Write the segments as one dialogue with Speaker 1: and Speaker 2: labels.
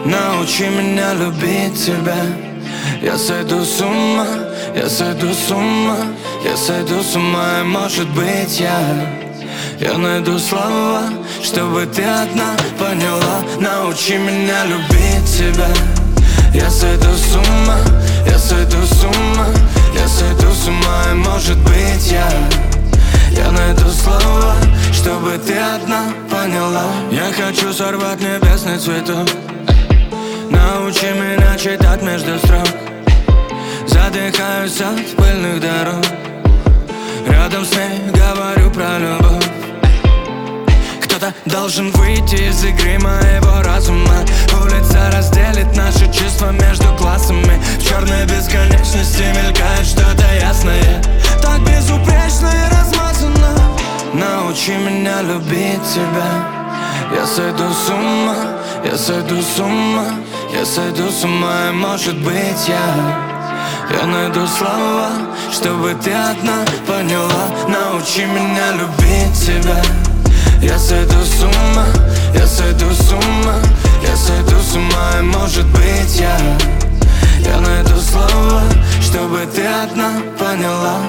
Speaker 1: Научи меня любить тебя. Я сойду с ума, я сойду с ума, я сойду с ума, и может быть я найду слова, чтобы ты одна поняла. Научи меня любить тебя. Я сойду с ума, я сойду с ума, я сойду с ума, и может быть я найду слова, чтобы ты одна поняла. Я хочу сорвать небесный цветок. Научи меня читать между строк. Задыхаюсь от пыльных дорог. Рядом с ней говорю про любовь. Кто-то должен выйти из игры моего разума. Улица разделит наши чувства между классами. В черной бесконечности мелькает что-то ясное, так безупречно и размазано. Научи меня любить тебя. Я сойду с ума, я сойду с ума, я сойду с ума, и может быть я найду слова, чтобы ты одна поняла. Научи меня любить тебя. Я сойду с ума, я сойду с ума, я сойду с ума, и может быть я найду слова, чтобы ты одна поняла.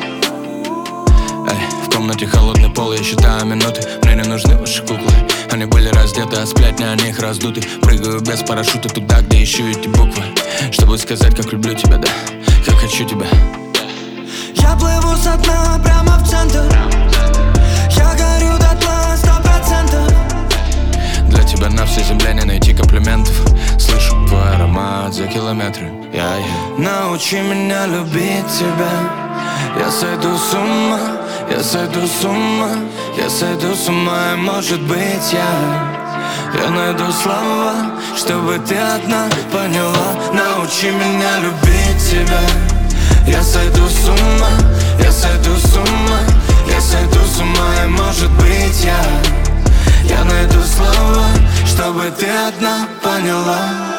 Speaker 1: В комнате холодный пол, я считаю минуты. Мне не нужны ваши куклы. Они были раздеты, а сплетни о них раздуты. Прыгаю без парашюта туда, где ищу эти буквы, чтобы сказать, как люблю тебя, да, как хочу тебя. Я плыву со дна прямо в центр. Я горю дотла 100%. Для тебя на всей земле не найти комплиментов. Слышу твой аромат за километры. Научи меня любить тебя. Я сойду с ума, я сойду с ума, я сойду с ума, и может быть я найду слова, чтобы ты одна поняла. Научи меня любить тебя. Я сойду с ума, я сойду с ума, я сойду с ума, и может быть я найду слова, чтобы ты одна поняла.